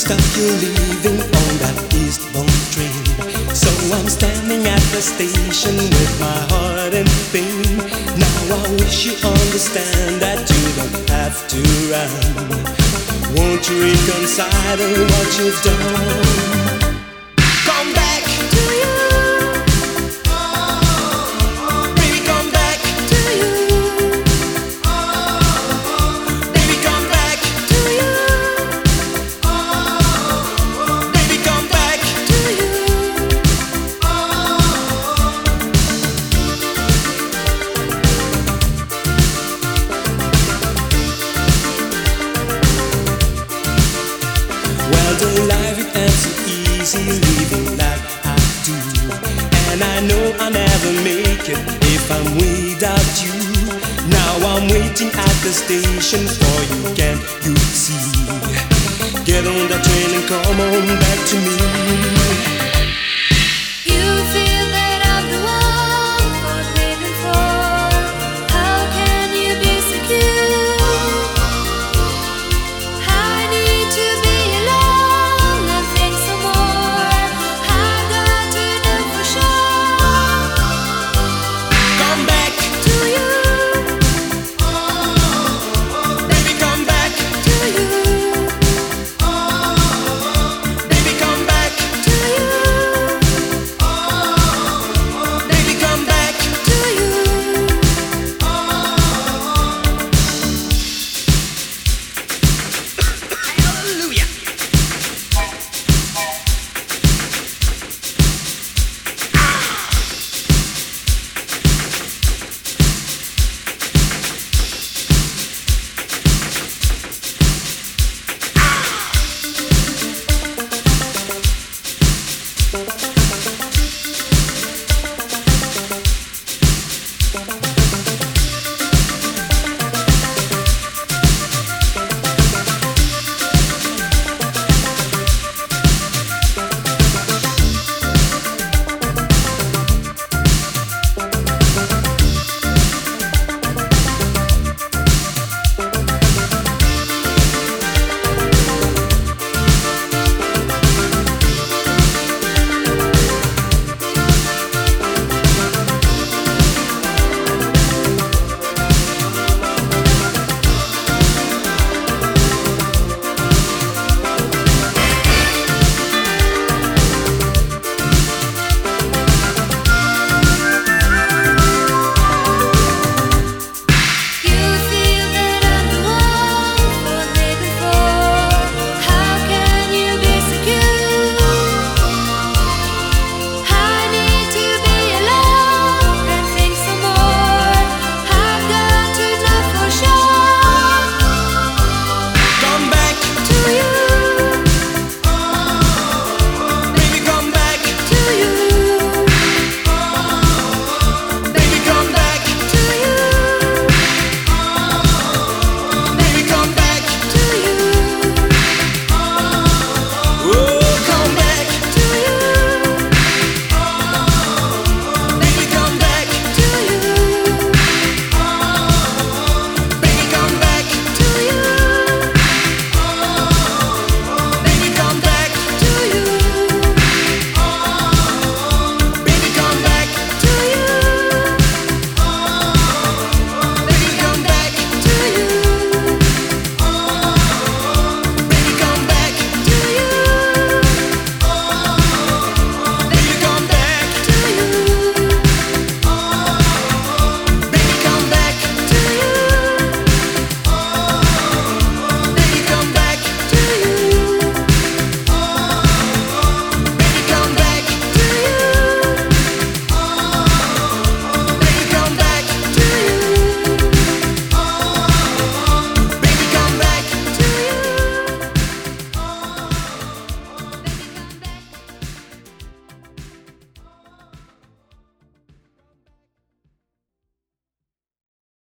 stop you leaving on that eastbound train. So I'm standing at the station with my heart in pain. Now I wish you understand that you don't have to run. Won't you reconsider what you've done? Come back to you. Baby, come back to you. Baby, come back to you. Baby, come back to you. Well, the life it ain't so easy living like I do, and I know I'll never make it if I'm without you. Now I'm waiting at the station for you, can't you see? Get on the train and come on back to me.